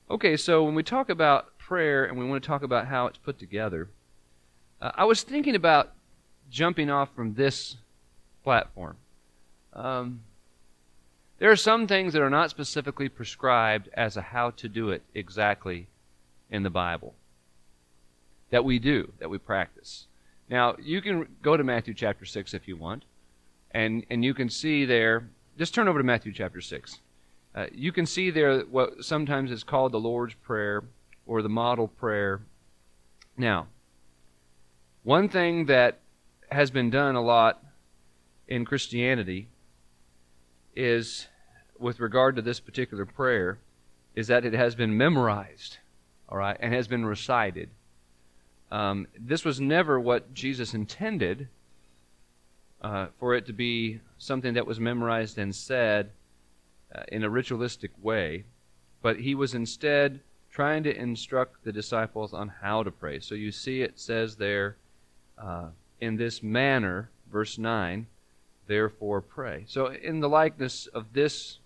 Okay, so when we talk about prayer and we want to talk about how it's put together, I was thinking about jumping off from this platform. There are some things that are not specifically prescribed as a how to do it exactly in the Bible that we do, that we practice. Now, you can go to Matthew chapter 6 if you want, and you can see there, just turn over to Matthew chapter 6. You can see there what sometimes is called the Lord's Prayer or the model prayer. Now, one thing that has been done a lot in Christianity is, with regard to this particular prayer, is that it has been memorized, all right, and has been recited. This was never what Jesus intended for it to be something that was memorized and said in a ritualistic way, but he was instead trying to instruct the disciples on how to pray. So you see it says there, in this manner, verse 9, therefore pray. So in the likeness of this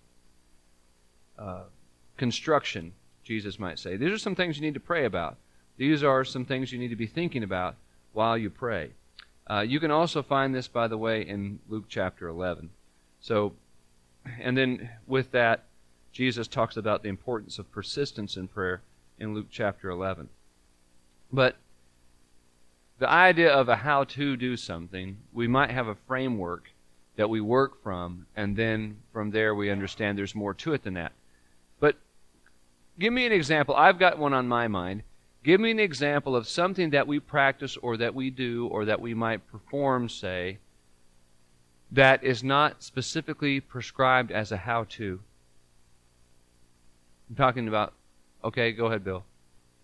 construction, Jesus might say, these are some things you need to pray about. These are some things you need to be thinking about while you pray. You can also find this, by the way, in Luke chapter 11. So, and then with that, Jesus talks about the importance of persistence in prayer in Luke chapter 11. But the idea of a how to do something, we might have a framework that we work from, and then from there we understand there's more to it than that. But give me an example. I've got one on my mind. Give me an example of something that we practice or that we do or that we might perform, say, that is not specifically prescribed as a how-to. I'm talking about, okay, go ahead, Bill.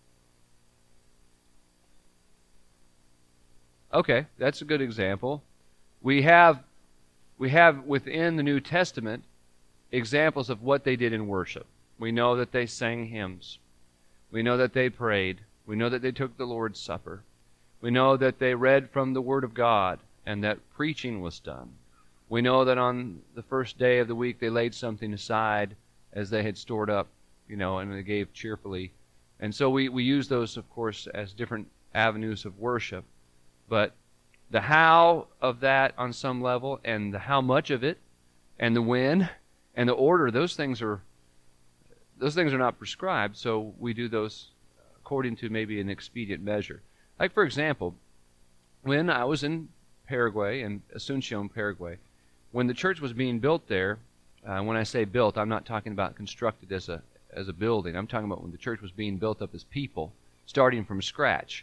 Okay, that's a good example. We have within the New Testament examples of what they did in worship. We know that they sang hymns. We know that they prayed. We know that they took the Lord's Supper. We know that they read from the Word of God and that preaching was done. We know that on the first day of the week they laid something aside as they had stored up, and they gave cheerfully. And so we use those, of course, as different avenues of worship. But the how of that on some level and the how much of it and the when and the order, those things are not prescribed, so we do those according to maybe an expedient measure. Like, for example, when I was in Paraguay, in Asunción, Paraguay, when the church was being built there, when I say built, I'm not talking about constructed as a building. I'm talking about when the church was being built up as people, starting from scratch.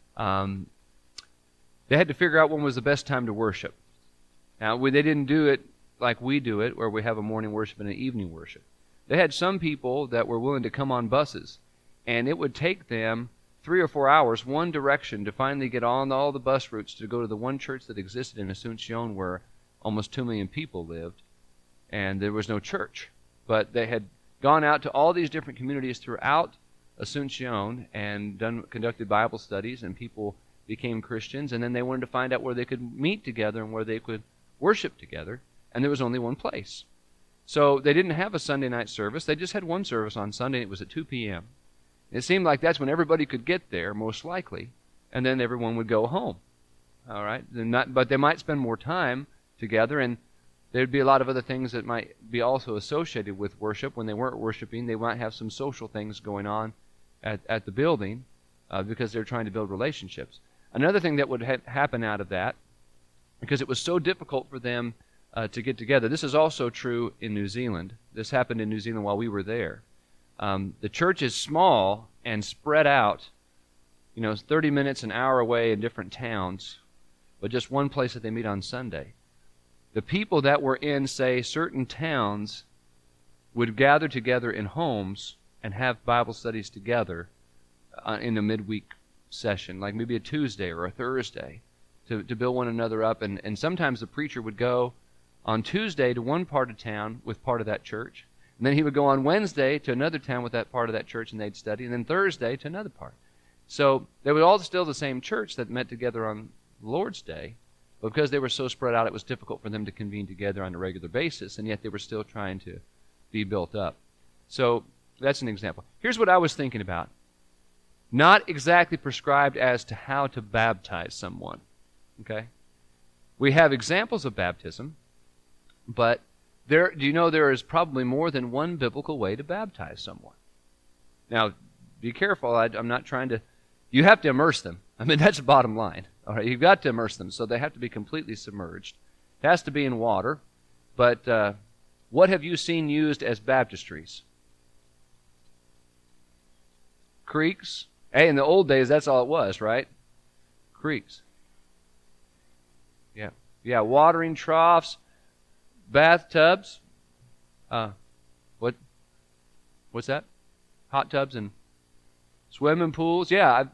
They had to figure out when was the best time to worship. Now, they didn't do it like we do it, where we have a morning worship and an evening worship. They had some people that were willing to come on buses, and it would take them 3 or 4 hours, one direction, to finally get on all the bus routes to go to the one church that existed in Asunción where almost 2 million people lived, and there was no church. But they had gone out to all these different communities throughout Asunción and conducted Bible studies, and people became Christians, and then they wanted to find out where they could meet together and where they could worship together, and there was only one place. So they didn't have a Sunday night service. They just had one service on Sunday, and it was at 2 p.m. It seemed like that's when everybody could get there, most likely, and then everyone would go home. All right? But they might spend more time together, and there'd be a lot of other things that might be also associated with worship. When they weren't worshiping, they might have some social things going on at the building because they're trying to build relationships. Another thing that would happen out of that, because it was so difficult for them to get together. This is also true in New Zealand. This happened in New Zealand while we were there. The church is small and spread out, 30 minutes, an hour away in different towns, but just one place that they meet on Sunday. The people that were in, say, certain towns would gather together in homes and have Bible studies together in a midweek session, like maybe a Tuesday or a Thursday, to build one another up. And sometimes the preacher would go on Tuesday to one part of town with part of that church, and then he would go on Wednesday to another town with that part of that church, and they'd study, and then Thursday to another part. So they were all still the same church that met together on the Lord's Day, but because they were so spread out, it was difficult for them to convene together on a regular basis, and yet they were still trying to be built up. So That's an example. Here's what I was thinking about. Not exactly prescribed as to how to baptize someone. Okay? We have examples of baptism, but do you know there is probably more than one biblical way to baptize someone? Now, be careful. I'm not trying to... You have to immerse them. I mean, that's the bottom line. All right, you've got to immerse them, so they have to be completely submerged. It has to be in water. But what have you seen used as baptistries? Creeks? Hey, in the old days, that's all it was, right? Creeks. Yeah, watering troughs, bathtubs. What's that? Hot tubs and swimming pools. Yeah,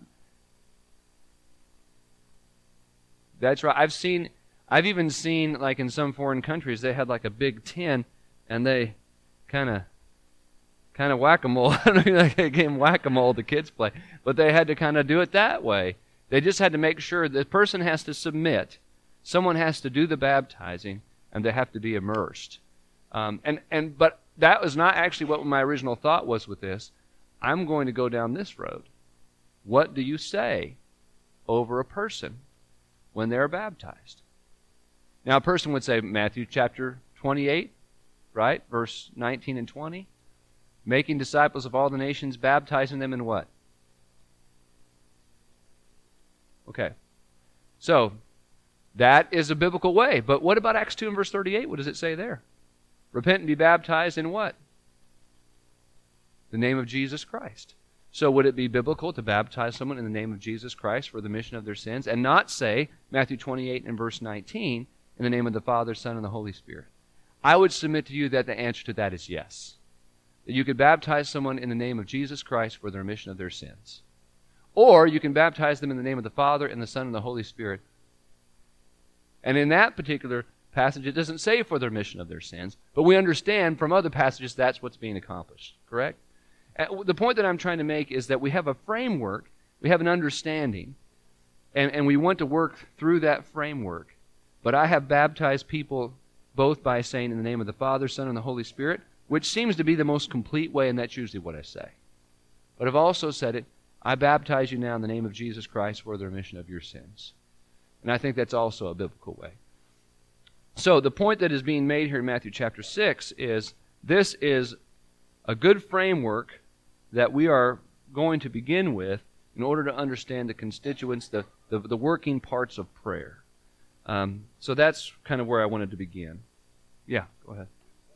that's right. I've even seen, like in some foreign countries, they had like a big tin, and they kind of whack-a-mole. I don't know, like a game whack-a-mole the kids play, but they had to kind of do it that way. They just had to make sure the person has to submit. Someone has to do the baptizing, and they have to be immersed. But that was not actually what my original thought was with this. I'm going to go down this road. What do you say over a person when they're baptized? Now, a person would say Matthew chapter 28, right? Verse 19 and 20. Making disciples of all the nations, baptizing them in what? Okay. So, that is a biblical way. But what about Acts 2 and verse 38? What does it say there? Repent and be baptized in what? The name of Jesus Christ. So would it be biblical to baptize someone in the name of Jesus Christ for the remission of their sins and not say, Matthew 28 and verse 19, in the name of the Father, Son, and the Holy Spirit? I would submit to you that the answer to that is yes. That you could baptize someone in the name of Jesus Christ for the remission of their sins. Or you can baptize them in the name of the Father, and the Son, and the Holy Spirit. And in that particular passage, it doesn't say for the remission of their sins, but we understand from other passages that's what's being accomplished, correct? The point that I'm trying to make is that we have a framework, we have an understanding, and we want to work through that framework. But I have baptized people both by saying in the name of the Father, Son, and the Holy Spirit, which seems to be the most complete way, and that's usually what I say. But I've also said it, I baptize you now in the name of Jesus Christ for the remission of your sins. And I think that's also a biblical way. So the point that is being made here in Matthew chapter 6 is this is a good framework that we are going to begin with in order to understand the constituents, the working parts of prayer. So that's kind of where I wanted to begin. Yeah, go ahead.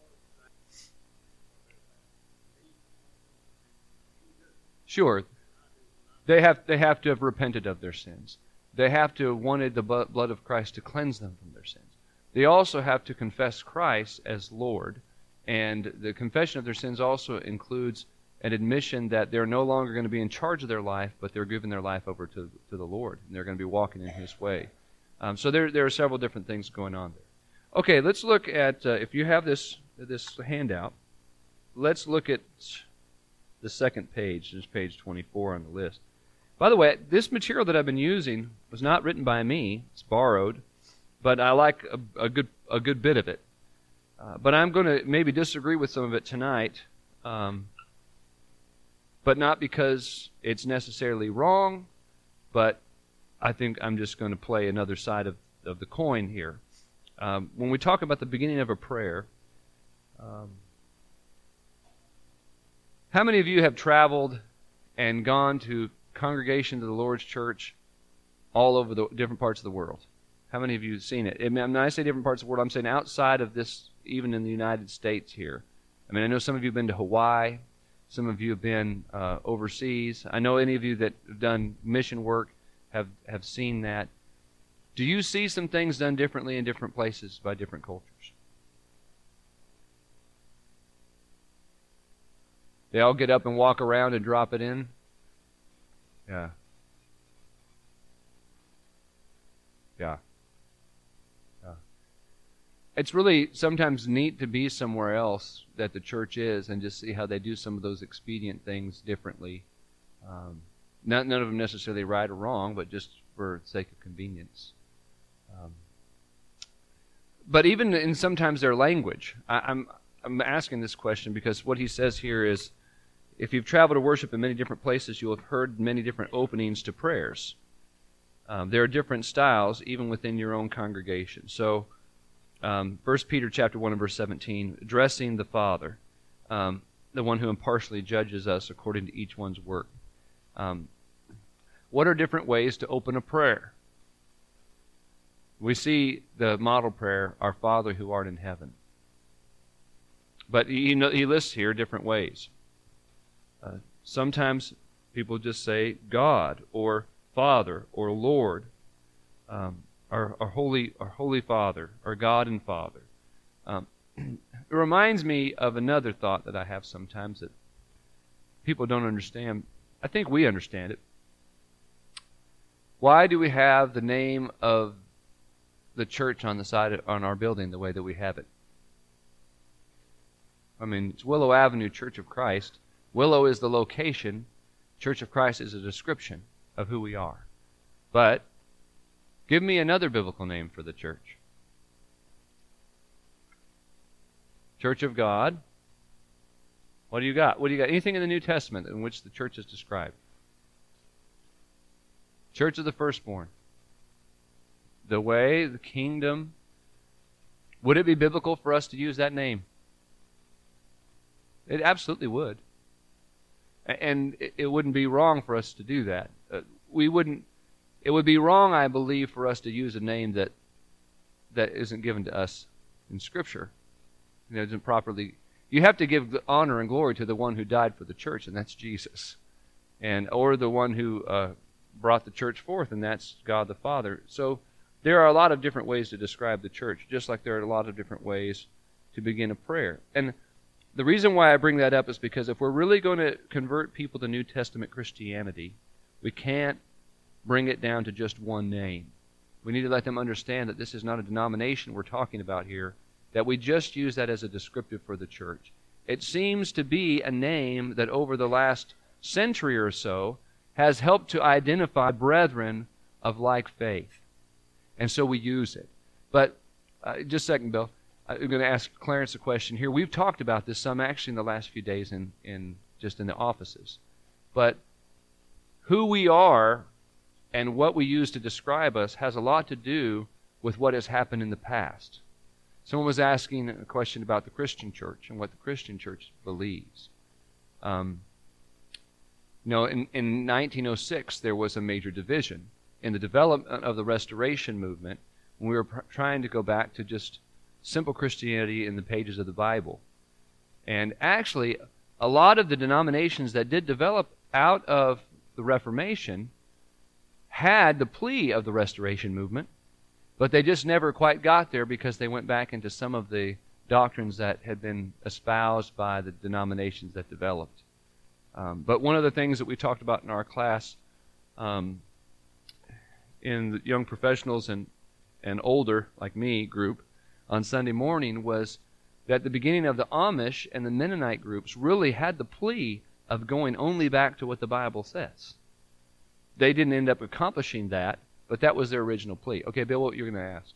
Sure. They have to have repented of their sins. They have to have wanted the blood of Christ to cleanse them from their sins. They also have to confess Christ as Lord. And the confession of their sins also includes an admission that they're no longer going to be in charge of their life, but they're giving their life over to the Lord. And they're going to be walking in His way. So there are several different things going on there. Okay, let's look at, if you have this handout, let's look at the second page. This is page 24 on the list. By the way, this material that I've been using was not written by me. It's borrowed, but I like a good bit of it. But I'm going to maybe disagree with some of it tonight, but not because it's necessarily wrong, but I think I'm just going to play another side of the coin here. When we talk about the beginning of a prayer, how many of you have traveled and gone to congregations of the Lord's church all over the different parts of the world? How many of you have seen it? When I say different parts of the world, I'm saying outside of this, even in the United States here. I mean, I know some of you have been to Hawaii. Some of you have been overseas. I know any of you that have done mission work have seen that. Do you see some things done differently in different places by different cultures? They all get up and walk around and drop it in? Yeah. It's really sometimes neat to be somewhere else that the church is and just see how they do some of those expedient things differently. None of them necessarily right or wrong, but just for the sake of convenience. But even in sometimes their language, I'm asking this question because what he says here is if you've traveled to worship in many different places, you'll have heard many different openings to prayers. There are different styles even within your own congregation. So 1 Peter chapter 1 and verse 17, addressing the Father, the one who impartially judges us according to each one's work. What are different ways to open a prayer? We see the model prayer, Our Father who art in heaven. But he lists here different ways. Sometimes people just say God or Father or Lord, our Holy Father, our God and Father. It reminds me of another thought that I have sometimes that people don't understand. I think we understand it. Why do we have the name of the church on the side on our building the way that we have it? I mean, it's Willow Avenue Church of Christ. Willow is the location. Church of Christ is a description of who we are. But give me another biblical name for the church. Church of God. What do you got? What do you got? Anything in the New Testament in which the church is described? Church of the Firstborn. The way, the kingdom. Would it be biblical for us to use that name? It absolutely would. And it wouldn't be wrong for us to do that. It would be wrong, I believe, for us to use a name that isn't given to us in Scripture. Isn't properly. You have to give honor and glory to the one who died for the church, and that's Jesus, or the one who brought the church forth, and that's God the Father. So there are a lot of different ways to describe the church, just like there are a lot of different ways to begin a prayer. And the reason why I bring that up is because if we're really going to convert people to New Testament Christianity, we can't bring it down to just one name. We need to let them understand that this is not a denomination we're talking about here, that we just use that as a descriptive for the church. It seems to be a name that over the last century or so has helped to identify brethren of like faith. And so we use it. But, just a second, Bill. I'm going to ask Clarence a question here. We've talked about this some actually in the last few days in the offices. But who we are and what we use to describe us has a lot to do with what has happened in the past. Someone was asking a question about the Christian church and what the Christian church believes. In 1906, there was a major division in the development of the Restoration movement when we were trying to go back to just simple Christianity in the pages of the Bible. And actually, a lot of the denominations that did develop out of the Reformation had the plea of the Restoration movement, but they just never quite got there because they went back into some of the doctrines that had been espoused by the denominations that developed. But one of the things that we talked about in our class in the young professionals and older, like me, group on Sunday morning was that the beginning of the Amish and the Mennonite groups really had the plea of going only back to what the Bible says. They didn't end up accomplishing that, but that was their original plea. Okay, Bill, what you're going to ask?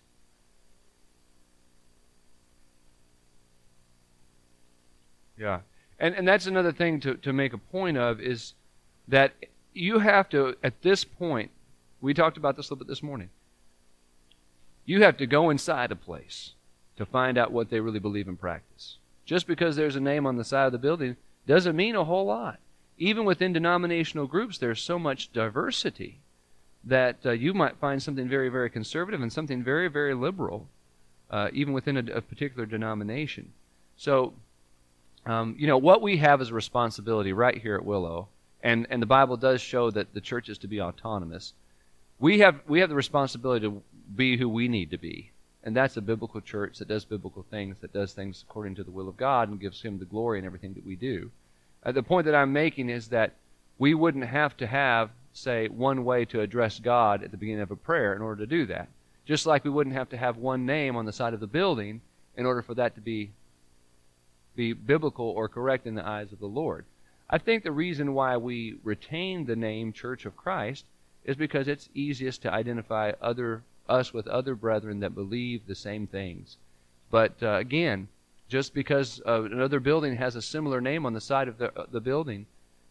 Yeah. And that's another thing to make a point of is that you have to, at this point, we talked about this a little bit this morning, you have to go inside a place to find out what they really believe and practice. Just because there's a name on the side of the building doesn't mean a whole lot. Even within denominational groups, there's so much diversity that you might find something very, very conservative and something very, very liberal, even within a particular denomination. So, what we have is a responsibility right here at Willow, and the Bible does show that the church is to be autonomous. We have the responsibility to be who we need to be. And that's a biblical church that does biblical things, that does things according to the will of God and gives Him the glory in everything that we do. The point that I'm making is that we wouldn't have to have, say, one way to address God at the beginning of a prayer in order to do that. Just like we wouldn't have to have one name on the side of the building in order for that to be biblical or correct in the eyes of the Lord. I think the reason why we retain the name Church of Christ is because it's easiest to identify us with other brethren that believe the same things. But again, just because another building has a similar name on the side of the building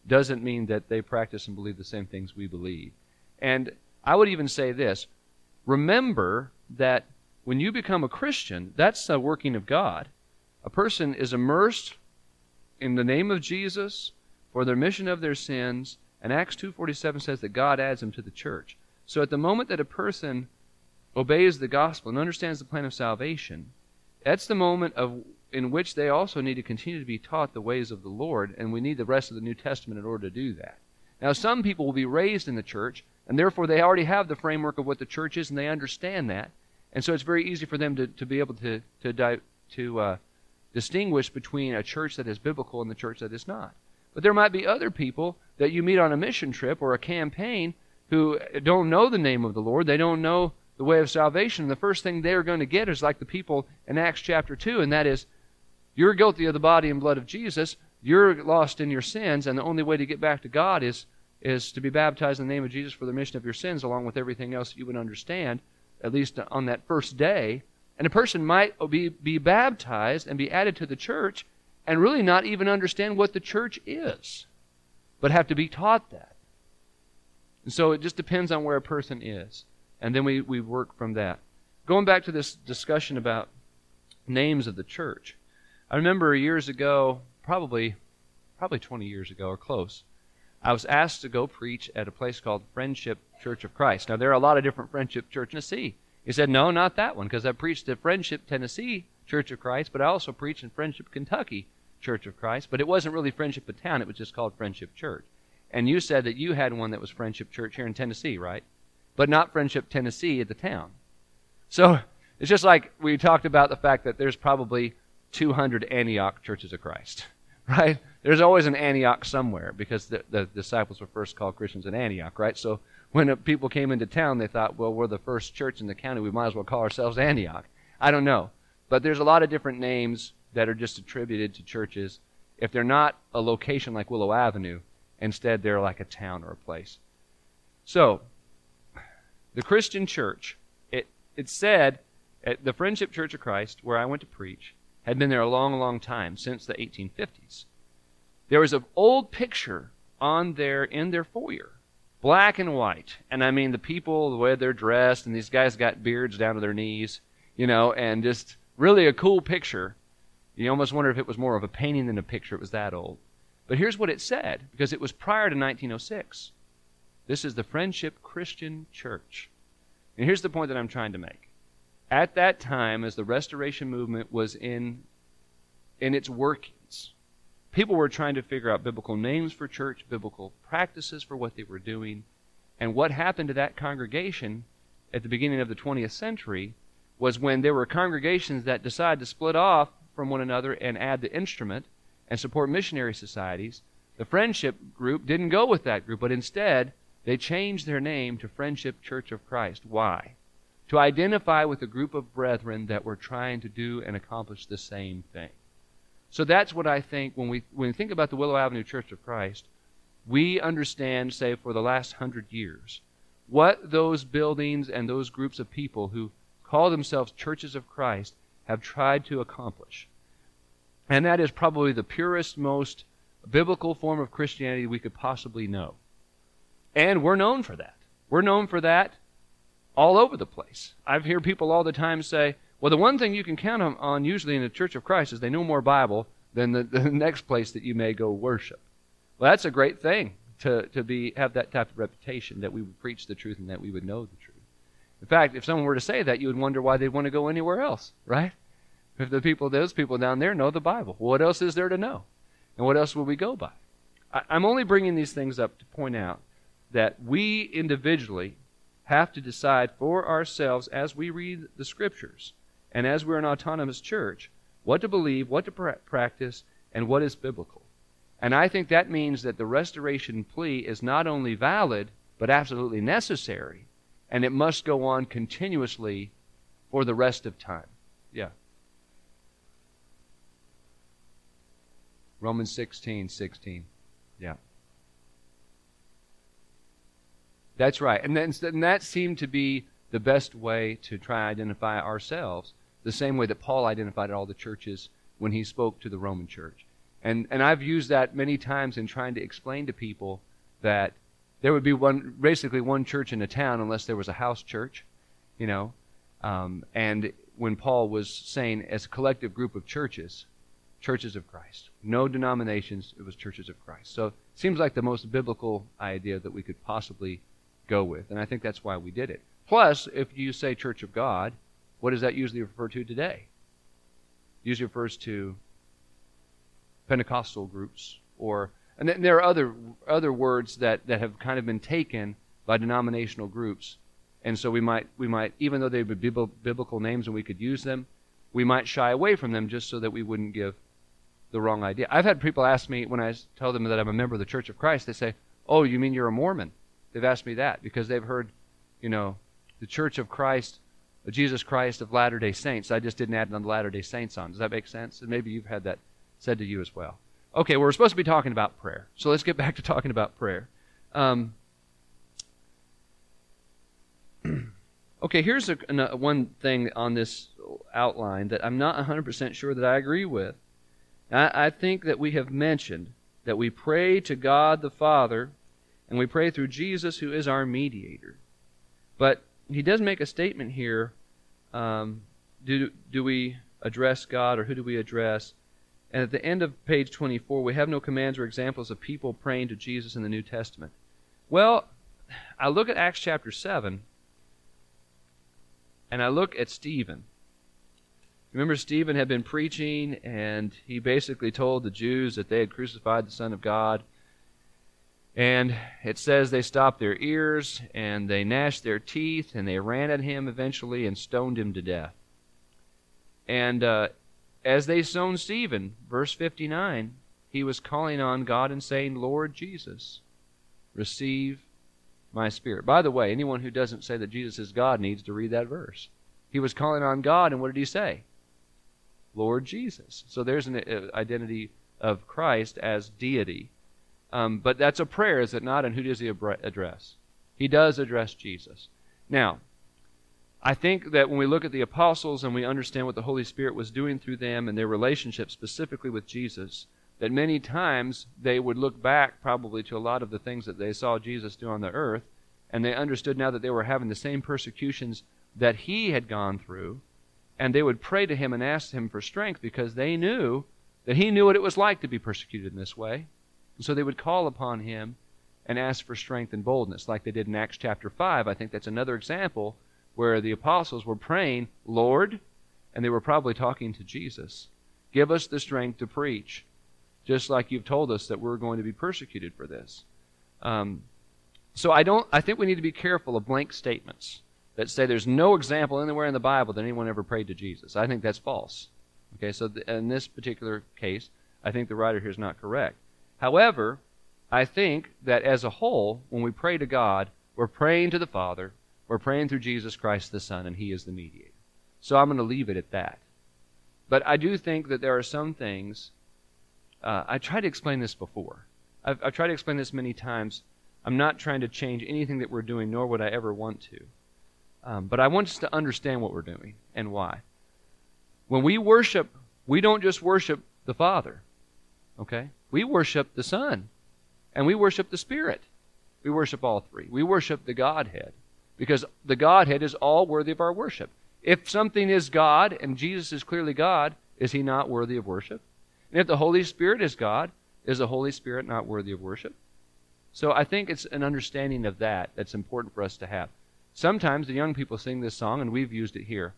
doesn't mean that they practice and believe the same things we believe. And I would even say this, remember that when you become a Christian, that's a working of God. A person is immersed in the name of Jesus for the remission of their sins, and Acts 2:47 says that God adds them to the church. So at the moment that a person obeys the gospel and understands the plan of salvation, that's the moment in which they also need to continue to be taught the ways of the Lord, and we need the rest of the New Testament in order to do that. Now, some people will be raised in the church, and therefore they already have the framework of what the church is, and they understand that. And so it's very easy for them to be able to distinguish between a church that is biblical and the church that is not. But there might be other people that you meet on a mission trip or a campaign who don't know the name of the Lord. They don't know the way of salvation. The first thing they're going to get is like the people in Acts chapter 2, and that is, you're guilty of the body and blood of Jesus. You're lost in your sins, and the only way to get back to God is to be baptized in the name of Jesus for the remission of your sins, along with everything else that you would understand, at least on that first day. And a person might be baptized and be added to the church and really not even understand what the church is, but have to be taught that. And so it just depends on where a person is. And then we work from that. Going back to this discussion about names of the church, I remember years ago, probably 20 years ago or close, I was asked to go preach at a place called Friendship Church of Christ. Now, there are a lot of different Friendship Church in Tennessee. He said, no, not that one, because I preached at Friendship Tennessee Church of Christ, but I also preached in Friendship Kentucky Church of Christ. But it wasn't really Friendship of Town. It was just called Friendship Church. And you said that you had one that was Friendship Church here in Tennessee, right? But not Friendship Tennessee at the town. So it's just like we talked about the fact that there's probably 200 Antioch Churches of Christ, right? There's always an Antioch somewhere because the disciples were first called Christians in Antioch, right? So when people came into town, they thought, well, we're the first church in the county. We might as well call ourselves Antioch. I don't know. But there's a lot of different names that are just attributed to churches. If they're not a location like Willow Avenue, instead they're like a town or a place. So the Christian church, it said at the Friendship Church of Christ, where I went to preach, had been there a long, long time, since the 1850s. There was an old picture in their foyer, black and white. And I mean, the people, the way they're dressed, and these guys got beards down to their knees, and just really a cool picture. You almost wonder if it was more of a painting than a picture. It was that old. But here's what it said, because it was prior to 1906. This is the Friendship Christian Church. And here's the point that I'm trying to make. At that time, as the Restoration movement was in its workings, people were trying to figure out biblical names for church, biblical practices for what they were doing. And what happened to that congregation at the beginning of the 20th century was when there were congregations that decided to split off from one another and add the instrument and support missionary societies. The Friendship group didn't go with that group, but instead they changed their name to Friendship Church of Christ. Why? To identify with a group of brethren that were trying to do and accomplish the same thing. So that's what I think when we think about the Willow Avenue Church of Christ, we understand, say, for the last 100 years, what those buildings and those groups of people who call themselves Churches of Christ have tried to accomplish. And that is probably the purest, most biblical form of Christianity we could possibly know. And we're known for that. We're known for that all over the place. I hear people all the time say, well, the one thing you can count on usually in the Church of Christ is they know more Bible than the next place that you may go worship. Well, that's a great thing to have that type of reputation, that we would preach the truth and that we would know the truth. In fact, if someone were to say that, you would wonder why they'd want to go anywhere else, right? If those people down there know the Bible, well, what else is there to know? And what else will we go by? I'm only bringing these things up to point out that we individually have to decide for ourselves as we read the Scriptures and as we're an autonomous church what to believe, what to practice, and what is biblical. And I think that means that the restoration plea is not only valid, but absolutely necessary, and it must go on continuously for the rest of time. Yeah. Romans 16:16. Yeah. That's right. And that seemed to be the best way to try and identify ourselves, the same way that Paul identified all the churches when he spoke to the Roman church. And I've used that many times in trying to explain to people that there would be basically one church in a town unless there was a house church, you know. And when Paul was saying as a collective group of churches of Christ. No denominations, it was churches of Christ. So it seems like the most biblical idea that we could possibly go with. And I think that's why we did it. Plus, if you say Church of God, what does that usually refer to today? It usually refers to Pentecostal groups, and then there are other words that have kind of been taken by denominational groups, and so we might even though they would be biblical names and we could use them, we might shy away from them just so that we wouldn't give the wrong idea. I've had people ask me when I tell them that I'm a member of the Church of Christ, they say, "Oh, you mean you're a Mormon?" They've asked me that because they've heard, the Church of Christ, Jesus Christ of Latter-day Saints. I just didn't add the Latter-day Saints on. Does that make sense? And maybe you've had that said to you as well. Okay, well, we're supposed to be talking about prayer. So let's get back to talking about prayer. Okay, here's one thing on this outline that I'm not 100% sure that I agree with. I think that we have mentioned that we pray to God the Father, and we pray through Jesus, who is our mediator. But he does make a statement here. Do we address God, or who do we address? And at the end of page 24, we have no commands or examples of people praying to Jesus in the New Testament. Well, I look at Acts chapter 7, and I look at Stephen. Remember, Stephen had been preaching, and he basically told the Jews that they had crucified the Son of God. And it says they stopped their ears, and they gnashed their teeth, and they ran at him eventually and stoned him to death. And as they stoned Stephen, verse 59, he was calling on God and saying, "Lord Jesus, receive my spirit." By the way, anyone who doesn't say that Jesus is God needs to read that verse. He was calling on God, and what did he say? Lord Jesus. So there's an identity of Christ as deity. But that's a prayer, is it not? And who does he address? He does address Jesus. Now, I think that when we look at the apostles and we understand what the Holy Spirit was doing through them and their relationship specifically with Jesus, that many times they would look back probably to a lot of the things that they saw Jesus do on the earth, and they understood now that they were having the same persecutions that he had gone through, and they would pray to him and ask him for strength because they knew that he knew what it was like to be persecuted in this way. And so they would call upon him and ask for strength and boldness, like they did in Acts chapter 5. I think that's another example where the apostles were praying, "Lord," and they were probably talking to Jesus, "give us the strength to preach, just like you've told us that we're going to be persecuted for this." So I think we need to be careful of blank statements that say there's no example anywhere in the Bible that anyone ever prayed to Jesus. I think that's false. Okay, so in this particular case, I think the writer here is not correct. However, I think that as a whole, when we pray to God, we're praying to the Father, we're praying through Jesus Christ the Son, and he is the mediator. So I'm going to leave it at that. But I do think that there are some things, I tried to explain this before. I've tried to explain this many times. I'm not trying to change anything that we're doing, nor would I ever want to. But I want us to understand what we're doing and why. When we worship, we don't just worship the Father, okay? We worship the Son, and we worship the Spirit. We worship all three. We worship the Godhead, because the Godhead is all worthy of our worship. If something is God, and Jesus is clearly God, is he not worthy of worship? And if the Holy Spirit is God, is the Holy Spirit not worthy of worship? So I think it's an understanding of that that's important for us to have. Sometimes the young people sing this song, and we've used it here,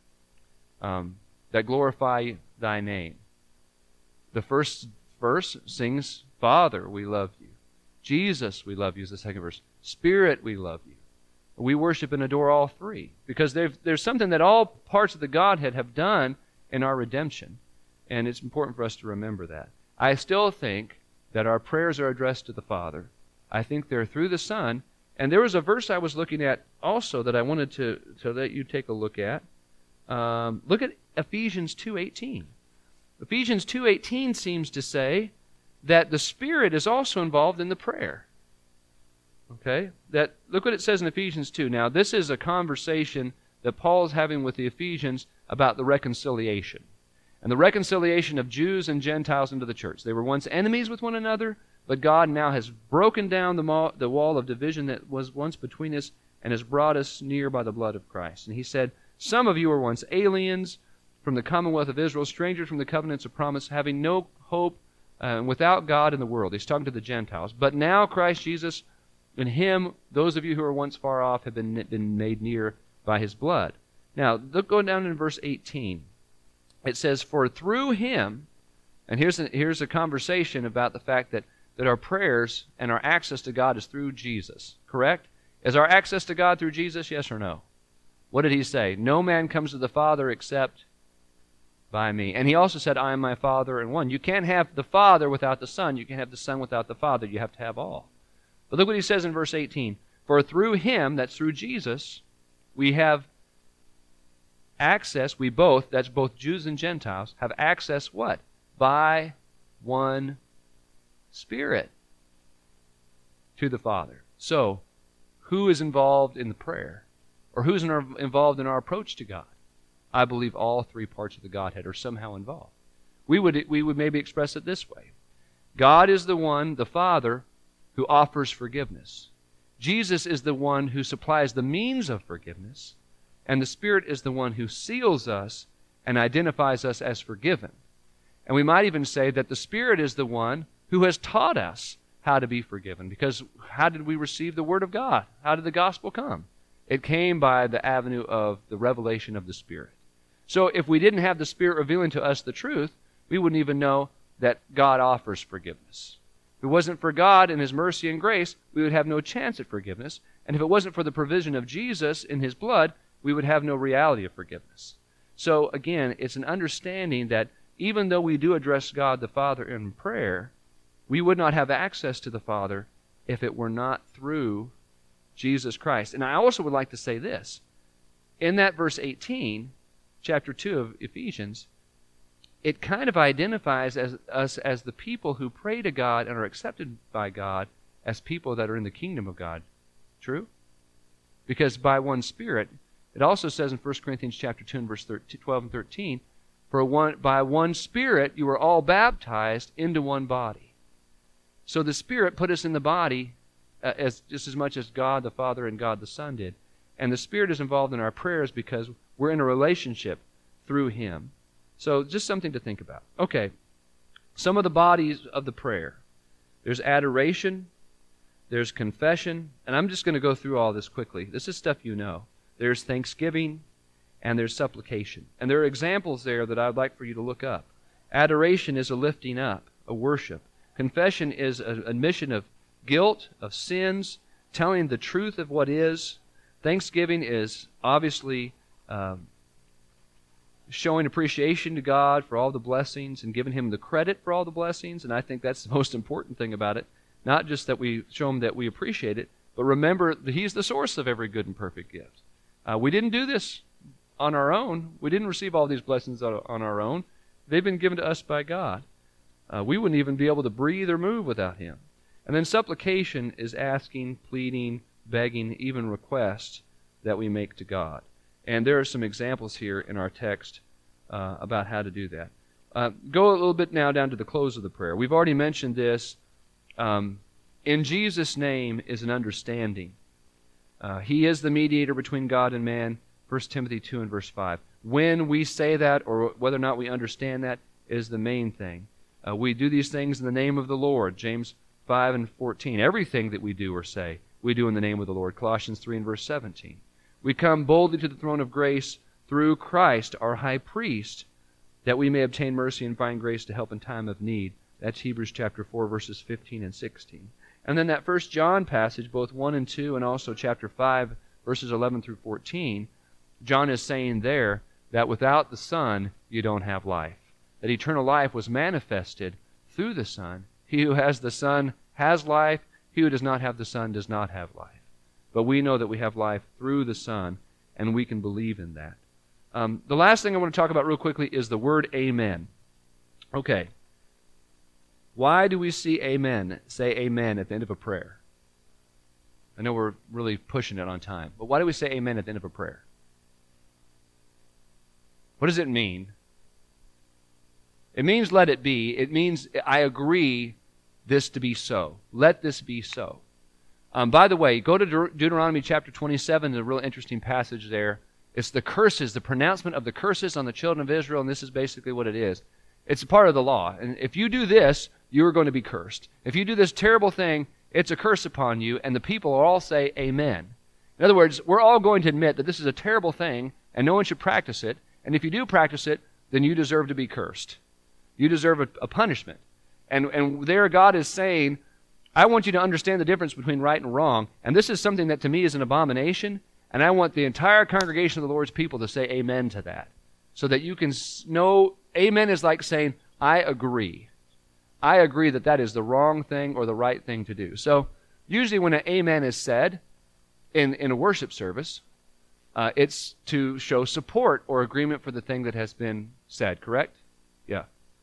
that glorify thy name. The first verse sings, "Father, we love you. Jesus, we love you," is the second verse. "Spirit, we love you." We worship and adore all three, because there's something that all parts of the Godhead have done in our redemption, and it's important for us to remember that. I still think that our prayers are addressed to the Father. I think they're through the Son. And there was a verse I was looking at also that I wanted to let you take a look at. Look at Ephesians 2:18. Ephesians 2:18 seems to say that the Spirit is also involved in the prayer. Okay? Look what it says in Ephesians 2. Now, this is a conversation that Paul is having with the Ephesians about the reconciliation. and the reconciliation of Jews and Gentiles into the church. They were once enemies with one another, but God now has broken down the wall of division that was once between us and has brought us near by the blood of Christ. And he said, some of you were once aliens from the commonwealth of Israel, strangers from the covenants of promise, having no hope, without God in the world. He's talking to the Gentiles. But now Christ Jesus, in him, those of you who were once far off have been made near by his blood. Now, look, go down in verse 18. It says, for through him, and here's a conversation about the fact that our prayers and our access to God is through Jesus, correct? Is our access to God through Jesus, yes or no? What did he say? No man comes to the Father except by me. And he also said, I am my Father and one. You can't have the Father without the Son. You can't have the Son without the Father. You have to have all. But look what he says in verse 18. For through him, that's through Jesus, we have access, that's both Jews and Gentiles, have access what? By one Spirit to the Father. So, who is involved in the prayer? Or who's involved in our approach to God? I believe all three parts of the Godhead are somehow involved. We would maybe express it this way. God is the one, the Father, who offers forgiveness. Jesus is the one who supplies the means of forgiveness, and the Spirit is the one who seals us and identifies us as forgiven. And we might even say that the Spirit is the one who has taught us how to be forgiven, because how did we receive the Word of God? How did the gospel come? It came by the avenue of the revelation of the Spirit. So if we didn't have the Spirit revealing to us the truth, we wouldn't even know that God offers forgiveness. If it wasn't for God and his mercy and grace, we would have no chance at forgiveness. And if it wasn't for the provision of Jesus in his blood, we would have no reality of forgiveness. So again, it's an understanding that even though we do address God the Father in prayer, we would not have access to the Father if it were not through Jesus Christ. And I also would like to say this. In that verse 18, chapter 2 of Ephesians, it kind of identifies us as the people who pray to God and are accepted by God as people that are in the kingdom of God. True? Because by one Spirit, it also says in 1 Corinthians chapter 2 and verse 12 and 13, by one Spirit you were all baptized into one body. So the Spirit put us in the body just as much as God the Father and God the Son did. And the Spirit is involved in our prayers because we're in a relationship through him. So just something to think about. Okay, some of the bodies of the prayer. There's adoration, there's confession, and I'm just going to go through all this quickly. This is stuff you know. There's thanksgiving, and there's supplication. And there are examples there that I'd like for you to look up. Adoration is a lifting up, a worship. Confession is an admission of guilt, of sins, telling the truth of what is. Thanksgiving is obviously showing appreciation to God for all the blessings and giving him the credit for all the blessings, and I think that's the most important thing about it. Not just that we show him that we appreciate it, but remember that he's the source of every good and perfect gift. We didn't do this on our own. We didn't receive all these blessings on our own. They've been given to us by God. We wouldn't even be able to breathe or move without him. And then supplication is asking, pleading, begging, even requests that we make to God. And there are some examples here in our text about how to do that. Go a little bit now down to the close of the prayer. We've already mentioned this. In Jesus' name is an understanding. He is the mediator between God and man, 1 Timothy 2 and verse 5. When we say that, or whether or not we understand that, is the main thing. We do these things in the name of the Lord, James 5 and 14. Everything that we do or say, we do in the name of the Lord, Colossians 3 and verse 17. We come boldly to the throne of grace through Christ, our high priest, that we may obtain mercy and find grace to help in time of need. That's Hebrews chapter 4, verses 15 and 16. And then that 1 John passage, both 1 and 2, and also chapter 5, verses 11 through 14, John is saying there that without the Son, you don't have life. That eternal life was manifested through the Son. He who has the Son has life. He who does not have the Son does not have life. But we know that we have life through the Son, and we can believe in that. The last thing I want to talk about real quickly is the word amen. Okay. Why do we say amen at the end of a prayer? I know we're really pushing it on time, but why do we say amen at the end of a prayer? What does it mean? It means let it be. It means I agree this to be so. Let this be so. By the way, go to Deuteronomy chapter 27. There's a real interesting passage there. It's the curses, the pronouncement of the curses on the children of Israel, and this is basically what it is. It's a part of the law. And if you do this, you are going to be cursed. If you do this terrible thing, it's a curse upon you, and the people will all say amen. In other words, we're all going to admit that this is a terrible thing, and no one should practice it. And if you do practice it, then you deserve to be cursed. You deserve a punishment. And there God is saying, I want you to understand the difference between right and wrong, and this is something that to me is an abomination, and I want the entire congregation of the Lord's people to say amen to that, so that you can know, amen is like saying, I agree. I agree that that is the wrong thing or the right thing to do. So usually when an amen is said in a worship service, it's to show support or agreement for the thing that has been said, correct? Yeah.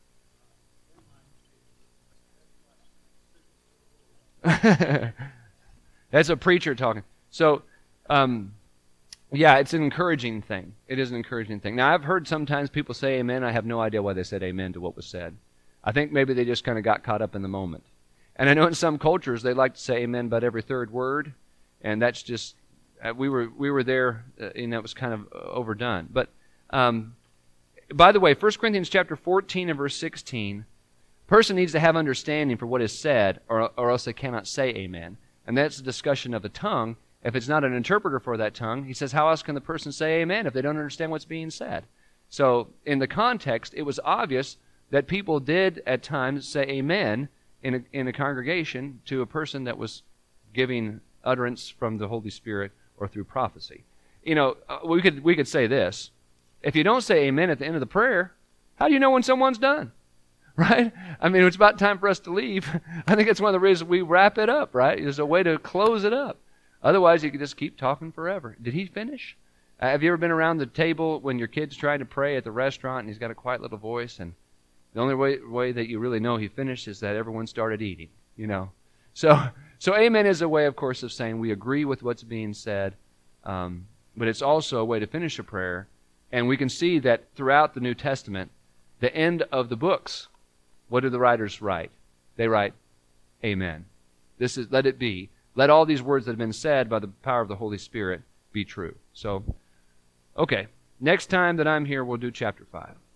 That's a preacher talking. So, yeah, it's an encouraging thing. It is an encouraging thing. Now, I've heard sometimes people say amen. I have no idea why they said amen to what was said. I think maybe they just kind of got caught up in the moment. And I know in some cultures they like to say amen about every third word, and that's just, we were there, and that was kind of overdone. But, by the way, 1 Corinthians chapter 14 and verse 16, person needs to have understanding for what is said, or else they cannot say amen. And that's the discussion of the tongue. If it's not an interpreter for that tongue, he says, how else can the person say amen if they don't understand what's being said? So in the context, it was obvious that people did at times say amen in a congregation to a person that was giving utterance from the Holy Spirit or through prophecy. You know, we could say this. If you don't say amen at the end of the prayer, how do you know when someone's done? Right? I mean, it's about time for us to leave. I think it's one of the reasons we wrap it up, right? There's a way to close it up. Otherwise, you could just keep talking forever. Did he finish? Have you ever been around the table when your kid's trying to pray at the restaurant and he's got a quiet little voice, and the only way that you really know he finished is that everyone started eating, you know? So amen is a way, of course, of saying we agree with what's being said, but it's also a way to finish a prayer. And we can see that throughout the New Testament, the end of the books, what do the writers write? They write, amen. This is, let it be. Let all these words that have been said by the power of the Holy Spirit be true. So, okay. Next time that I'm here, we'll do chapter 5.